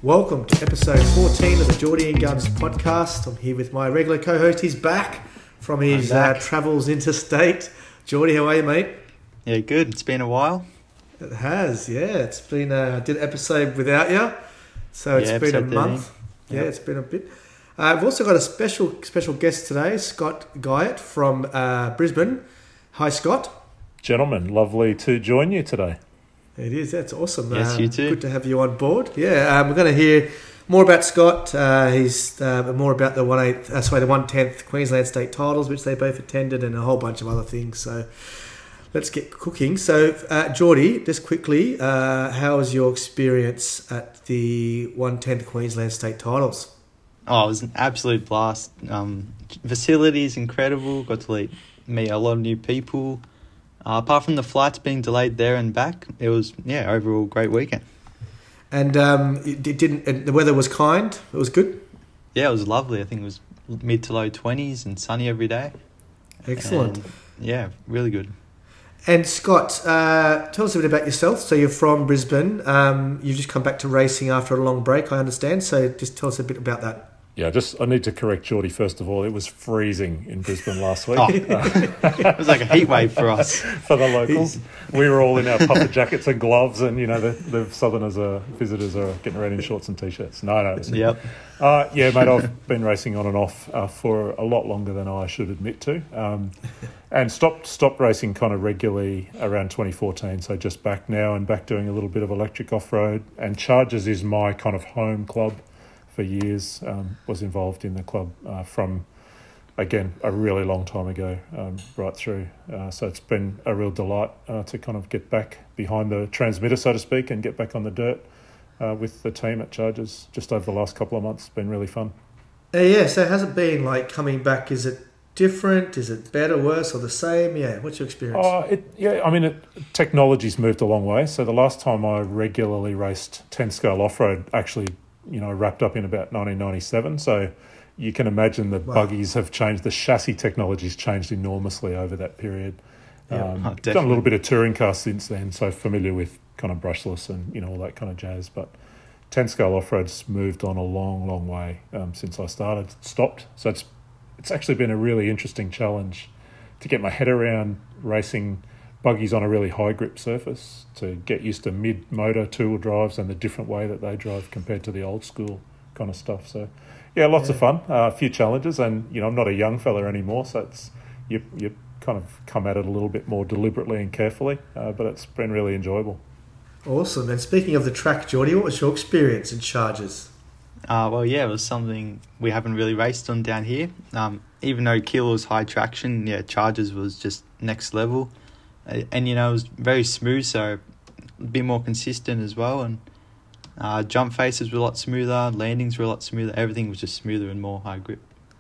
Welcome to episode 14 of the Geordie and Guns podcast. I'm here with my regular co-host. He's back from his travels interstate. Geordie, how are you, mate? Yeah, good. It's been a while. It has, yeah. It's been, I did an episode without you, so it's been a month. Yeah, it's been a bit. We've also got a special guest today, Scott Guyett from Brisbane. Hi, Scott. Gentlemen, lovely to join you today. It is. That's awesome. Yes, you too. Good to have you on board. Yeah, we're going to hear more about Scott. He's more about the 110th Queensland State titles, which they both attended, and a whole bunch of other things. So let's get cooking. So, Geordie, just quickly, how was your experience at the 110th Queensland State titles? Oh, it was an absolute blast. Facilities incredible. Got to meet a lot of new people. Apart from the flights being delayed there and back, it was overall great weekend. And the weather was kind. It was good. Yeah, it was lovely. I think it was mid to low 20s and sunny every day. Excellent. And, really good. And Scott, tell us a bit about yourself. So you're from Brisbane. You've just come back to racing after a long break, I understand. So just tell us a bit about that. Yeah, I need to correct Geordie first of all. It was freezing in Brisbane last week. It was like a heat wave for us. For the locals. We were all in our puffer jackets and gloves, and, the Southerners visitors are getting around in shorts and T-shirts. No. Yep. Mate, I've been racing on and off for a lot longer than I should admit to. And stopped racing kind of regularly around 2014, so just back now and back doing a little bit of electric off-road. And Chargers is my kind of home club. For years, was involved in the club from, again, a really long time ago, right through. So it's been a real delight to kind of get back behind the transmitter, so to speak, and get back on the dirt with the team at Chargers just over the last couple of months. It's been really fun. So has it been like coming back? Is it different? Is it better, worse, or the same? Yeah, what's your experience? Technology's moved a long way. So the last time I regularly raced 10 scale off-road actually wrapped up in about 1997. So you can imagine the buggies have changed. The chassis technology's changed enormously over that period. Done a little bit of touring car since then, so familiar with kind of brushless and, all that kind of jazz. But 10 scale off-road's moved on a long, long way since I stopped. So it's actually been a really interesting challenge to get my head around racing buggies on a really high grip surface, to get used to mid-motor two-wheel drives and the different way that they drive compared to the old school kind of stuff. So, lots of fun, a few challenges, and, I'm not a young fella anymore, so it's you kind of come at it a little bit more deliberately and carefully, but it's been really enjoyable. Awesome. And speaking of the track, Geordie, what was your experience in Chargers? It was something we haven't really raced on down here. Even though Keilor was high traction, Chargers was just next level. And, it was very smooth, so a bit more consistent as well. And jump faces were a lot smoother, landings were a lot smoother. Everything was just smoother and more high grip.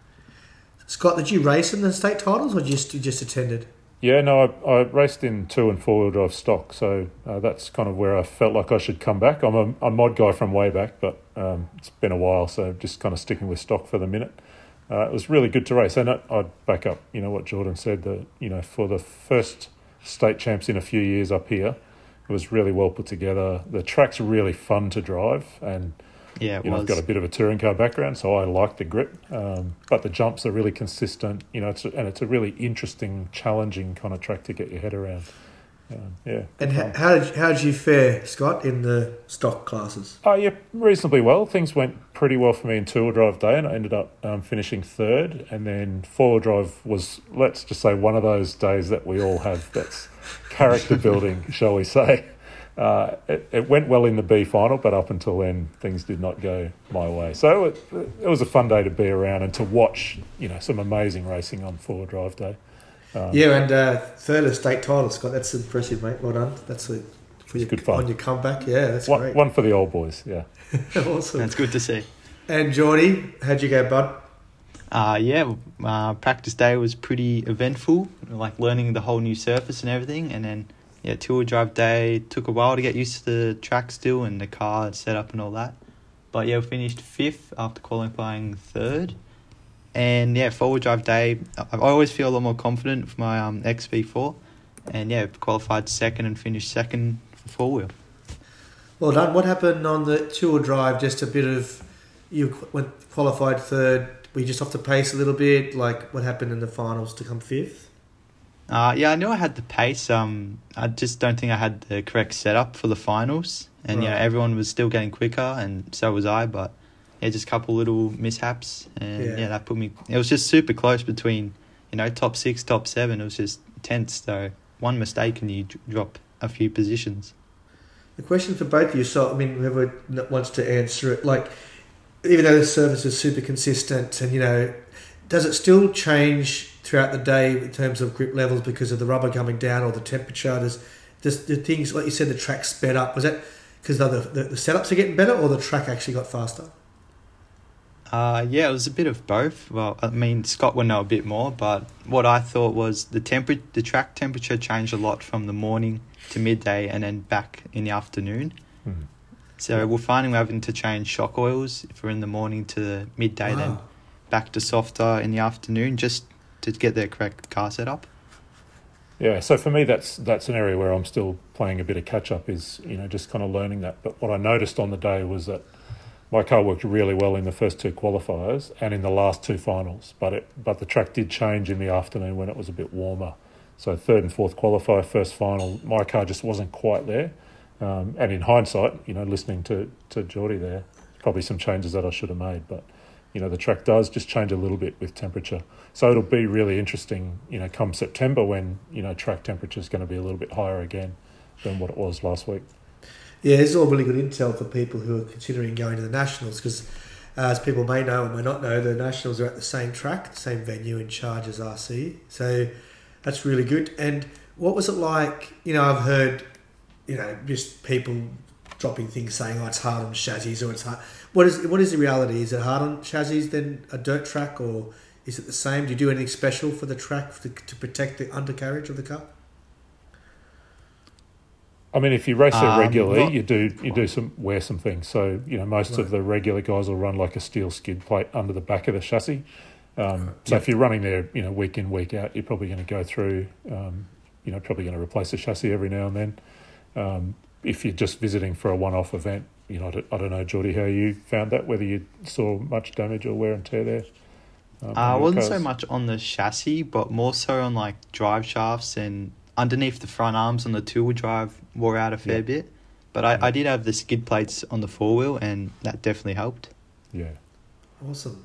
Scott, did you race in the state titles or you just attended? Yeah, no, I raced in 2- and 4-wheel drive stock, so that's kind of where I felt like I should come back. I'm a mod guy from way back, but it's been a while, so just kind of sticking with stock for the minute. It was really good to race, and I'd back up, what Jordan said, that, for the first state champs in a few years up here, it was really well put together. The track's really fun to drive, and I've got a bit of a touring car background, so I like the grip. But the jumps are really consistent, it's a really interesting, challenging kind of track to get your head around. And how did you fare, Scott, in the stock classes? Reasonably well. Things went pretty well for me in two-wheel drive day, and I ended up finishing third. And then four-wheel drive was, let's just say, one of those days that we all have that's character building, shall we say. It went well in the B final, but up until then, things did not go my way. So it was a fun day to be around and to watch, some amazing racing on four-wheel drive day. And third of state title, Scott. That's impressive, mate. Well done. That's good fun on your comeback. Yeah, that's great. One for the old boys. Yeah, awesome. That's good to see. And Geordie, how'd you go, bud? Practice day was pretty eventful, like learning the whole new surface and everything. And then two-wheel drive day took a while to get used to the track still and the car setup and all that. But we finished fifth after qualifying third. And four-wheel drive day, I always feel a lot more confident with my XV4. And qualified second and finished second for four-wheel. Well done. What happened on the Tour Drive? Just a bit of went qualified third. Were you just off the pace a little bit? Like what happened in the finals to come fifth? Yeah, I knew I had the pace. I just don't think I had the correct setup for the finals, and Right. everyone was still getting quicker, and so was I. But just a couple little mishaps, and that put me. It was just super close between, top 6, top 7. It was just tense. So one mistake and you drop a few positions. The question for both of you, so I mean, whoever wants to answer it, like, even though the surface is super consistent, and does it still change throughout the day in terms of grip levels because of the rubber coming down or the temperature? Does the things, like you said, the track sped up? Was that because the setups are getting better, or the track actually got faster? It was a bit of both. Well, I mean, Scott would know a bit more, but what I thought was the track temperature changed a lot from the morning to midday and then back in the afternoon. Mm. So we're finding we're having to change shock oils if we're in the morning to midday, then back to softer in the afternoon, just to get the correct car setup. Yeah, so for me, that's an area where I'm still playing a bit of catch up. Is just kind of learning that. But what I noticed on the day was that my car worked really well in the first 2 qualifiers and in the last 2 finals. But the track did change in the afternoon when it was a bit warmer. So 3rd and 4th qualifier, first final, my car just wasn't quite there. And in hindsight, listening to Geordie there, probably some changes that I should have made. But the track does just change a little bit with temperature. So it'll be really interesting, come September when, track temperature is going to be a little bit higher again than what it was last week. Yeah, it's all really good intel for people who are considering going to the Nationals because, as people may know or may not know, the Nationals are at the same track, the same venue in Chargers RC. So that's really good. And what was it like? I've heard, just people dropping things saying, "Oh, it's hard on chassis," or "It's hard." What is the reality? Is it hard on chassis than a dirt track, or is it the same? Do you do anything special for the track to protect the undercarriage of the car? I mean, if you race there regularly, you do wear some things. So most of the regular guys will run like a steel skid plate under the back of the chassis. So if you're running there, week in, week out, you're probably going to go through, probably going to replace the chassis every now and then. If you're just visiting for a one-off event, I don't know, Geordie, how you found that, whether you saw much damage or wear and tear there. I wasn't so much on the chassis, but more so on like drive shafts and underneath the front arms on the two-wheel drive wore out a fair bit. But I did have the skid plates on the four-wheel, and that definitely helped. Yeah. Awesome.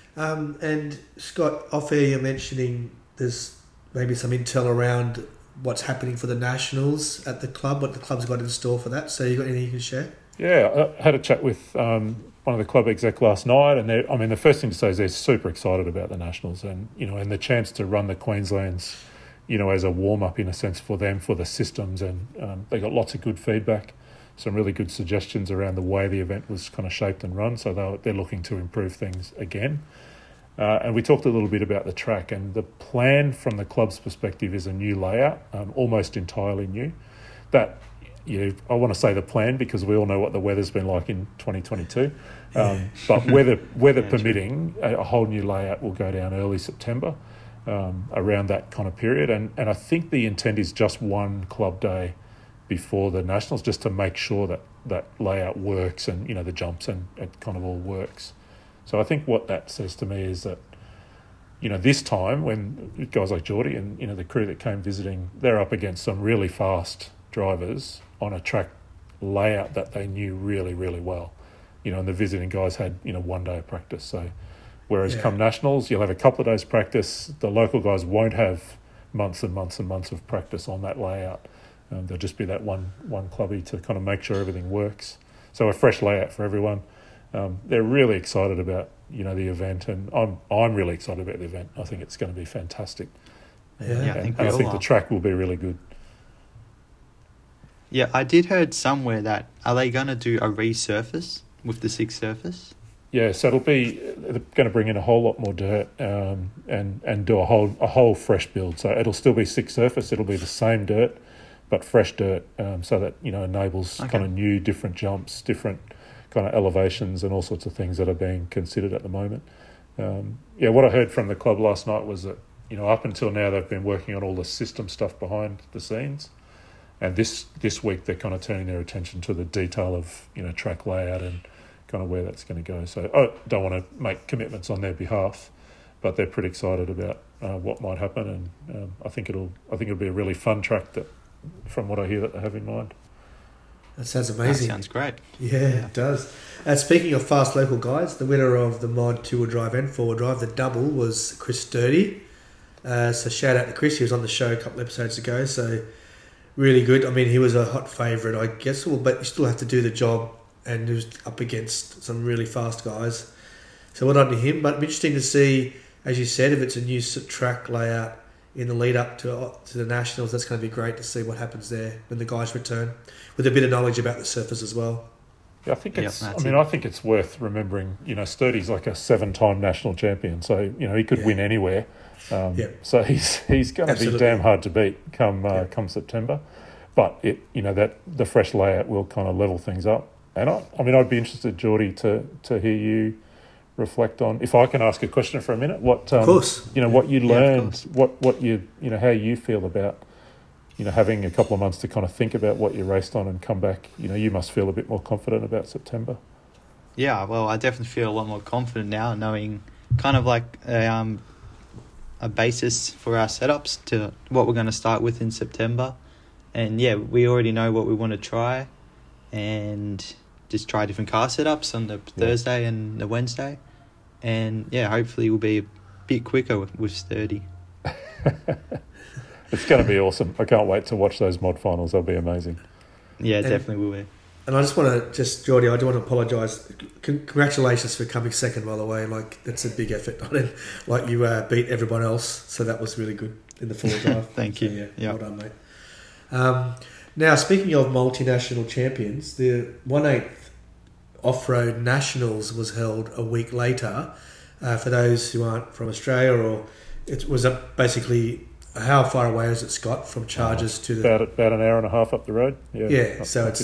And Scott, off air you're mentioning there's maybe some intel around what's happening for the Nationals at the club, what the club's got in store for that. So you got anything you can share? Yeah, I had a chat with one of the club exec last night, and the first thing to say is they're super excited about the Nationals and the chance to run the Queenslands, as a warm-up in a sense for them, for the systems, and they got lots of good feedback, some really good suggestions around the way the event was kind of shaped and run, so they're looking to improve things again. And we talked a little bit about the track, and the plan from the club's perspective is a new layout, almost entirely new. That, I want to say the plan because we all know what the weather's been like in 2022. But weather permitting, a whole new layout will go down early September, around that kind of period. And I think the intent is just one club day before the Nationals, just to make sure that layout works and, the jumps and it kind of all works. So I think what that says to me is that, this time when guys like Geordie and, the crew that came visiting, they're up against some really fast drivers on a track layout that they knew really, really well. And the visiting guys had, 1 day of practice. So whereas come Nationals, you'll have a couple of days practice. The local guys won't have months and months and months of practice on that layout. There'll just be that one clubby to kind of make sure everything works. So a fresh layout for everyone. They're really excited about the event, and I'm really excited about the event. I think it's going to be fantastic. I think the track will be really good. Yeah, I did heard somewhere that are they going to do a resurface with the 6 surface? Yeah, so they're going to bring in a whole lot more dirt and do a whole fresh build. So it'll still be 6 surface. It'll be the same dirt, but fresh dirt, so that enables kind of new, different jumps, different kind of elevations and all sorts of things that are being considered at the moment. What I heard from the club last night was that up until now they've been working on all the system stuff behind the scenes, And this week they're kind of turning their attention to the detail of, track layout and kind of where that's going to go. So I don't want to make commitments on their behalf, but they're pretty excited about what might happen, and I think it'll be a really fun track that, from what I hear, that they have in mind. That sounds amazing. That sounds great. Yeah, it does. Speaking of fast local guys, the winner of the mod 2-wheel drive and 4-wheel drive, the double, was Chris Sturdy. So shout out to Chris. He was on the show a couple episodes ago. So really good. I mean, he was a hot favourite, I guess, but you still have to do the job, and he was up against some really fast guys. So well done to him. But it'll be interesting to see, as you said, if it's a new track layout in the lead up to the Nationals. That's going to be great to see what happens there when the guys return, with a bit of knowledge about the surface as well. Yeah, I think it's worth remembering. Sturdy's like a 7-time national champion, so he could win anywhere. So he's going to be damn hard to beat come September. But that the fresh layout will kind of level things up. And I'd be interested, Geordie, to hear you reflect on, if I can ask a question for a minute, what of course. What you learned, what you how you feel about having a couple of months to kind of think about what you raced on and come back. You must feel a bit more confident about September. Yeah, well, I definitely feel a lot more confident now, knowing kind of like a basis for our setups to what we're going to start with in September. And yeah, we already know what we want to try, and just try different car setups on the Thursday and the Wednesday. And yeah, hopefully we'll be a bit quicker with Sturdy. It's going to be awesome. I can't wait to watch those mod finals. They'll be amazing. Yeah, definitely will be. And I just want to, Geordie, I do want to apologise. Congratulations for coming second, by the way. Like, that's a big effort. Like, you beat everyone else, so that was really good in the 4-wheel drive. Thank you. Yeah, well done, mate. Now, speaking of multinational champions, the 1/8 Off-Road Nationals was held a week later. For those who aren't from Australia, or it was basically, how far away is it, Scott, from Chargers to the... About an hour and a half up the road. Yeah, so it's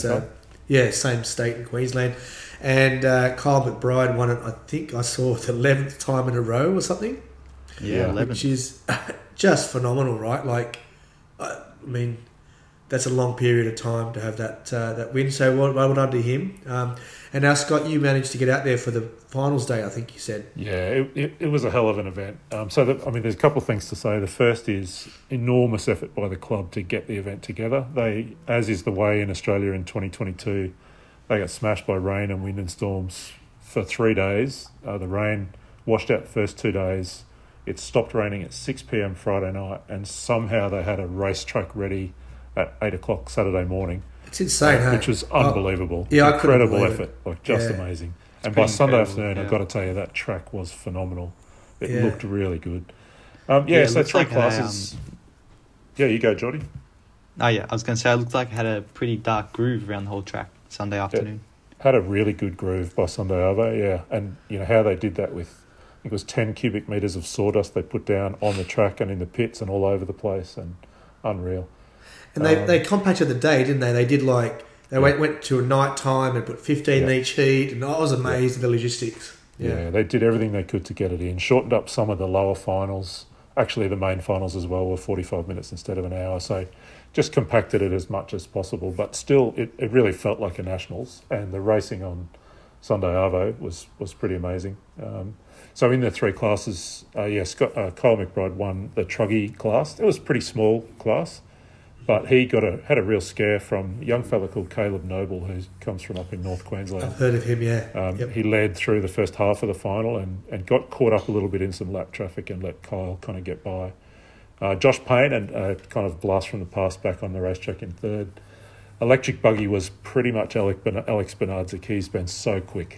same state in Queensland. And Kyle McBride won it, I think I saw, the 11th time in a row or something. Yeah, 11. Which is just phenomenal, right? Like, I mean, that's a long period of time to have that win. So well done to him. And now, Scott, you managed to get out there for the finals day, I think you said. Yeah, it was a hell of an event. There's a couple of things to say. The first is enormous effort by the club to get the event together. They, as is the way in Australia in 2022, they got smashed by rain and wind and storms for 3 days. The rain washed out the first 2 days. It stopped raining at 6 p.m. Friday night, and somehow they had a racetrack ready at 8 o'clock Saturday morning. It's insane, hey? Which was unbelievable. Incredible effort, amazing. And by Sunday afternoon, I've got to tell you, that track was phenomenal. It looked really good. So 3 classes. You go, Geordie. Oh yeah, I was going to say, it looked like it had a pretty dark groove around the whole track Sunday afternoon. Had a really good groove by Sunday Arvo, and how they did that with, I think it was 10 cubic metres of sawdust they put down on the track and in the pits and all over the place, and unreal. And they compacted the day, didn't they? They did went to a night time and put 15 in each heat, and I was amazed at the logistics. Yeah, they did everything they could to get it in. Shortened up some of the lower finals. Actually, the main finals as well were 45 minutes instead of an hour. So just compacted it as much as possible. But still, it really felt like a Nationals. And the racing on Sunday Arvo was pretty amazing. So in the 3 classes, Kyle McBride won the Truggy class. It was a pretty small class. But he had a real scare from a young fella called Caleb Noble, who comes from up in North Queensland. I've heard of him, yeah. He led through the first half of the final and got caught up a little bit in some lap traffic and let Kyle kind of get by. Josh Payne, and kind of blast from the past, back on the racetrack in third. Electric Buggy was pretty much Alex Bernardzik. He's been so quick.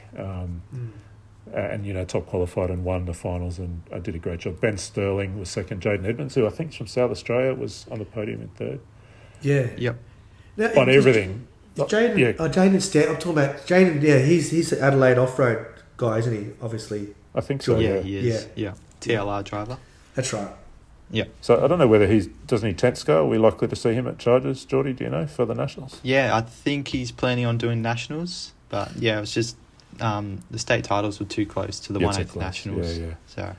And, top qualified and won the finals and did a great job. Ben Sterling was second. Jaden Edmonds, who I think is from South Australia, was on the podium in third. Yeah. Yep. Now, on everything. Jaden, I'm talking about Jaden, he's an Adelaide off-road guy, isn't he? Obviously. I think so, yeah. He is. Yeah. TLR driver. That's right. Yeah. So I don't know whether doesn't he tent scale? Are we likely to see him at Chargers, Geordie, do you know, for the Nationals? Yeah, I think he's planning on doing Nationals, but yeah, it was just the state titles were too close to the 1/8 Nationals. So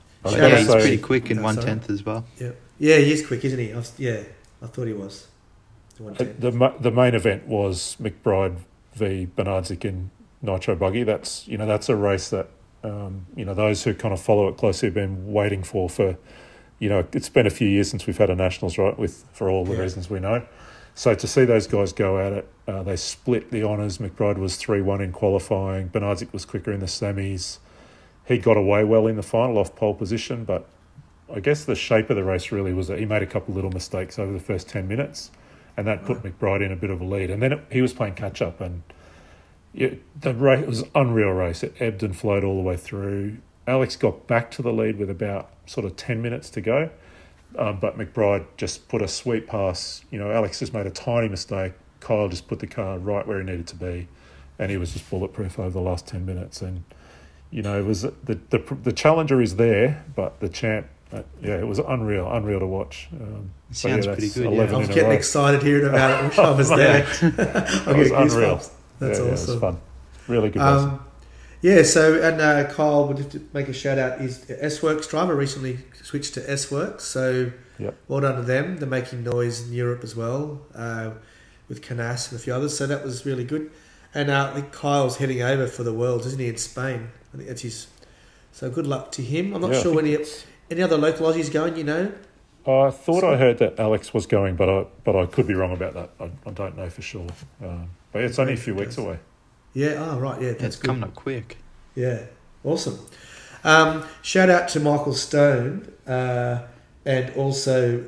he's pretty quick in 1/10 as well. Yeah, he is quick, isn't he? I thought he was. The 110. The main event was McBride v Bernardzik in Nitro Buggy. That's a race that those who kind of follow it closely have been waiting for. It's been a few years since we've had a nationals, right? For all the reasons we know. So to see those guys go at it, they split the honours. McBride was 3-1 in qualifying. Bernardzik was quicker in the semis. He got away well in the final off pole position, but I guess the shape of the race really was that he made a couple of little mistakes over the first 10 minutes, and that put McBride in a bit of a lead. And then he was playing catch-up, and the race was an unreal race. It ebbed and flowed all the way through. Alex got back to the lead with about sort of 10 minutes to go, but McBride just put a sweet pass. Alex just made a tiny mistake. Kyle just put the car right where he needed to be, and he was just bulletproof over the last 10 minutes. And, it was the challenger is there, but the champ, it was unreal to watch. Sounds pretty good. I was getting excited hearing about it. I wish I was there. It was unreal. That's awesome. It was fun. Really good racing. Yeah, so, and Kyle, would have to make a shout out, is S-Works driver, recently switched to S-Works, so well done to them. They're making noise in Europe as well, with Canas and a few others, so that was really good. And I think Kyle's heading over for the Worlds, isn't he, in Spain? I think that's his. So good luck to him. I'm not sure when any other local Aussies going, I thought I heard that Alex was going, but I could be wrong about that. I don't know for sure. But it's only a few weeks away. Yeah, right, yeah. That's it's coming up quick. Yeah, awesome. Shout out to Michael Stone and also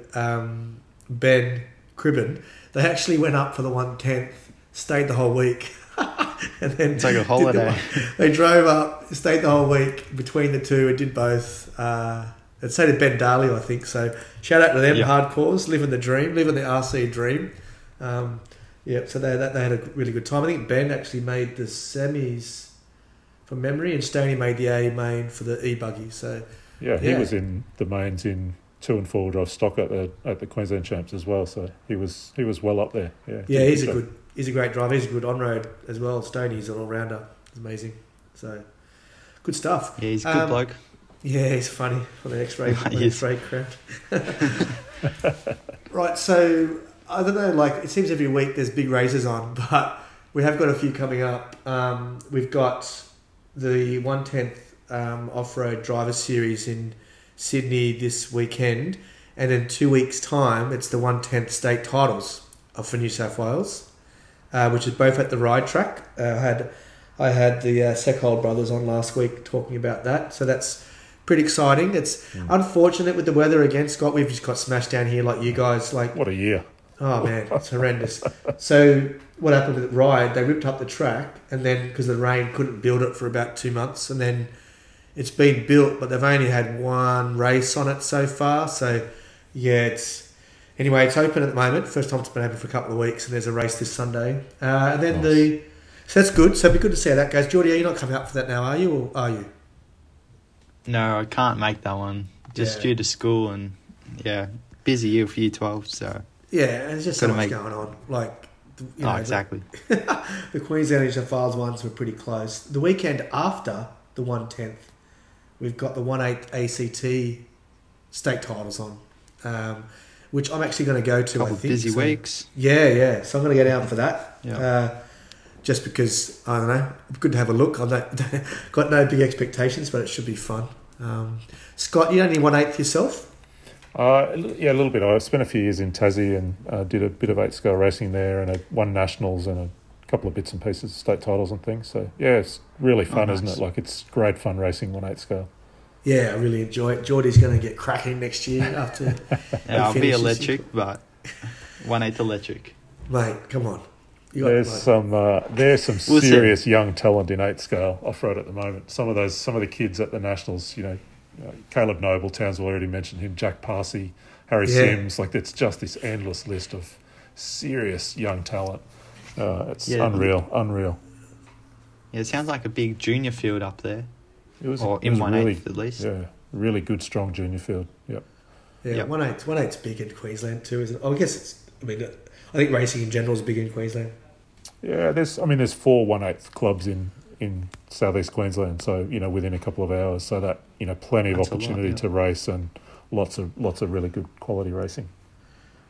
Ben Cribben. They actually went up for the 110th, stayed the whole week. And then it's like a holiday. They drove up, stayed the whole week between the two and did both. And so did Ben Darley, I think. So shout out to them, hardcores, living the dream, living the RC dream. So they had a really good time. I think Ben actually made the semis from memory, and Stoney made the A main for the e-buggy. So he was in the mains in 2 and 4 drive stock at the Queensland Champs as well. So he was well up there. Yeah, he's a great driver. He's a good on road as well. Stoney's an all rounder. It's amazing. So good stuff. Yeah, he's a good bloke. Yeah, he's funny for the X-ray crowd. Right, so I don't know, it seems every week there's big races on, but we have got a few coming up. We've got the 110th Off-Road Driver Series in Sydney this weekend, and in 2 weeks' time, it's the 110th State Titles for New South Wales, which is both at the ride track. I had the Seckhold brothers on last week talking about that, so that's pretty exciting. It's unfortunate with the weather again, Scott. We've just got smashed down here like you guys. What a year. Oh, man, it's horrendous. So what happened with the ride, they ripped up the track, and then because of the rain, couldn't build it for about 2 months, and then it's been built, but they've only had one race on it so far. So, it's open at the moment. First time it's been open for a couple of weeks, and there's a race this Sunday. And then so that's good. So it'd be good to see how that goes. Geordie, are you not coming up for that now, are you, or are you? No, I can't make that one. Just due to school and, busy year for Year 12, so... Yeah, and there's just so much going on. Exactly. The Queensland New South Wales ones were pretty close. The weekend after the 110th, we've got the 1/8 ACT state titles on, which I'm actually going to go to, I think. Busy weeks. Yeah. So I'm going to go down for that. Yeah. Just because, I don't know, good to have a look. I've got no big expectations, but it should be fun. Scott, you only 1/8 yourself? A little bit. I spent a few years in Tassie and did a bit of 8-scale racing there, and won nationals and a couple of bits and pieces, state titles and things. So it's really fun, isn't it? It's great fun racing 1/8 scale. Yeah, I really enjoy it. Geordie's going to get cracking next year after. I'll be electric, but 1/8 electric. Mate, come on. There's some serious young talent in 8-scale off-road at the moment. Some of the kids at the nationals, Caleb Noble, Townsville already mentioned him, Jack Parsey, Harry Sims. It's just this endless list of serious young talent. It's unreal. Yeah, it sounds like a big junior field up there. It was 1/8 really, at least. Yeah, really good, strong junior field. Yep. Yeah, 1/8's big in Queensland too, isn't it? I guess I think racing in general is big in Queensland. Yeah, there's 4 1/8 clubs in southeast Queensland, so within a couple of hours, so that plenty of opportunity to race and lots of really good quality racing.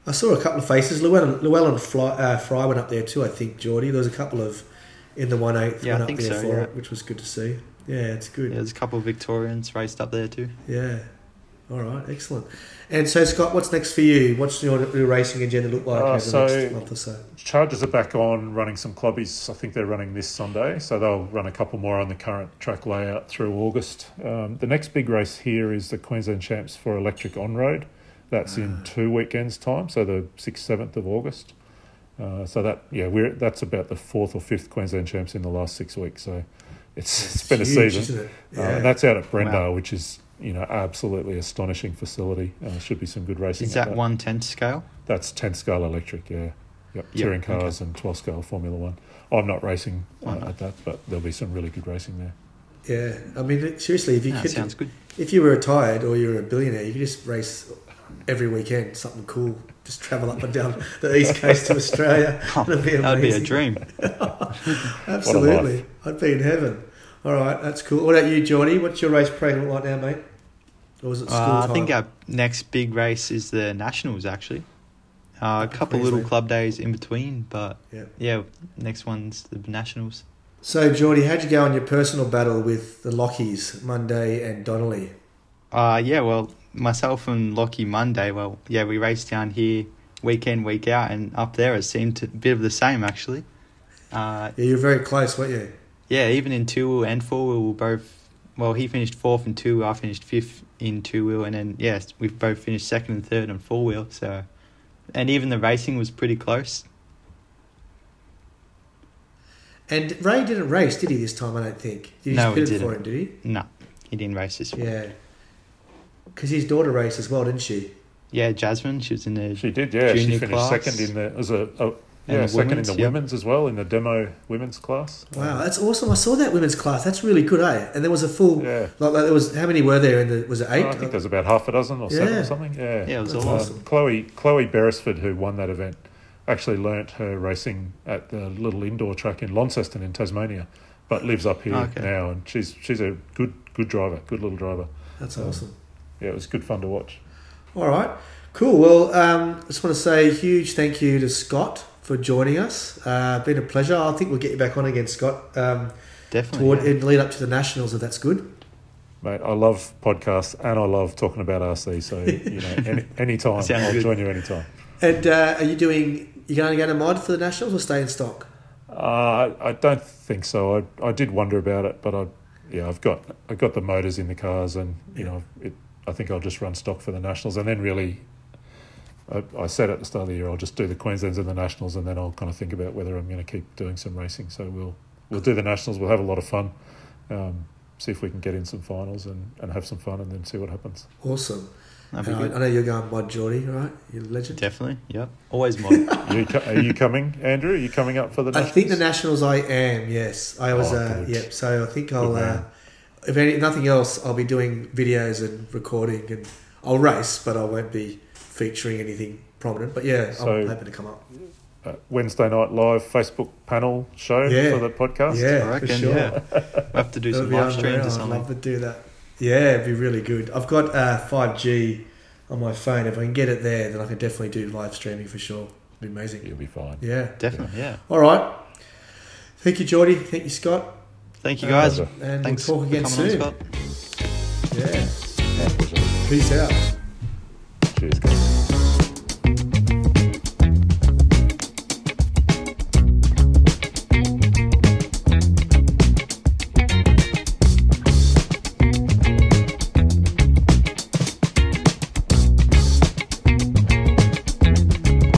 I saw a couple of faces. Llewellyn Fry went up there too, I think, Geordie. There was a couple of in the 1/8 Yeah, went I up think there so, for yeah. it, which was good to see. Yeah, it's good. Yeah, there's a couple of Victorians raced up there too. Yeah. All right, excellent. And so, Scott, what's next for you? What's your racing agenda look like over the next month or so? Chargers are back on running some clubbies. I think they're running this Sunday, so they'll run a couple more on the current track layout through August. The next big race here is the Queensland Champs for Electric On-Road. That's in 2 weekends' time, so the 6th, 7th of August. That's about the 4th or 5th Queensland Champs in the last 6 weeks. So it's been huge, a season, isn't it? Yeah. and that's out at Brendale, Wow. which is absolutely astonishing facility. Should be some good racing. Is at that 1/10 scale? That's 10 scale electric, yeah. Yep, Yep, touring cars and 12 scale Formula One. I'm not racing at that, but there'll be some really good racing there. Yeah, I mean, seriously, if you That sounds good. if you were retired or you're a billionaire, you could just race every weekend, something cool. Just travel up and down the east coast of Australia. That'd be amazing. That'd be a dream. Absolutely, I'd be in heaven. All right, that's cool. What about you, Geordie? What's your race program like now, mate? Or was it school I time? think our next big race is the Nationals, actually. A couple little Queensland. club days in between, but Yeah. yeah, next one's the Nationals. So, Geordie, how'd you go on your personal battle with the Lockies, Monday and Donnelly? Well, myself and Lockie Monday, we raced down here week in, week out, and up there it seemed a bit of the same, actually. Yeah, you were very close, weren't you? Yeah, even in two-wheel and four-wheel, we both... Well, he finished 4th in two-wheel, I finished 5th in two-wheel, and then, yes, we both finished 2nd and 3rd on four-wheel, so... And even the racing was pretty close. And Ray didn't race, did he, this time, I don't think? You No, just he pitted didn't. for him, did he? No, he didn't race this one. Yeah. Because his daughter raced as well, didn't she? Yeah, Jasmine, she was in the... She did, yeah. She Junior finished class. second in the... And the second in women's, the yep. women's as well, in the demo women's class. Wow, that's awesome. I saw that women's class. That's really good, eh? And there was a full... Yeah. Like there was... How many were there? Was it 8? I think there's about half a dozen or 7 Yeah. or something. Yeah, Yeah, it was That's awesome. Chloe Beresford, who won that event, actually learnt her racing at the little indoor track in Launceston in Tasmania, but lives up here now, and she's a good driver, good little driver. That's awesome. Yeah, it was good fun to watch. All right. Cool. Well, I just want to say a huge thank you to Scott for joining us. Been a pleasure. I think we'll get you back on again, Scott. Definitely. In lead up to the Nationals, if that's good. Mate, I love podcasts and I love talking about RC, so anytime. Sounds I'll good. join you anytime. And are you going to go to mod for the Nationals or stay in stock? I don't think so. I did wonder about it, but I've got the motors in the cars, and I think I'll just run stock for the Nationals, and then really, I said at the start of the year I'll just do the Queenslands and the Nationals, and then I'll kind of think about whether I'm going to keep doing some racing. So we'll do the Nationals. We'll have a lot of fun. See if we can get in some finals and have some fun, and then see what happens. Awesome. That'd be And good. I know you're going mod, Geordie, right? You're a legend. Definitely, yep. Always mod. Are you coming, Andrew? Are you coming up for the I Nationals? think the Nationals I am, yes. I was, good. yep. So I think Good man. I'll, if nothing else, I'll be doing videos and recording, and I'll race, but I won't be featuring anything prominent. But yeah, So- I'm happy to come up. Wednesday night live Facebook panel show Yeah. for the podcast. Yeah, I reckon, for sure. yeah. We'll have to do That'd some be live streams unreal. or I'd something. love to do that. Yeah, it'd be really good. I've got 5G on my phone. If I can get it there, then I can definitely do live streaming for sure. It'd be amazing. You'll be fine. Yeah. Definitely, yeah. All right. Thank you, Geordie. Thank you, Scott. Thank you, guys. pleasure. And Thanks we'll talk again for coming soon. on, Scott. Yeah. My pleasure. Peace out. Cheers, guys.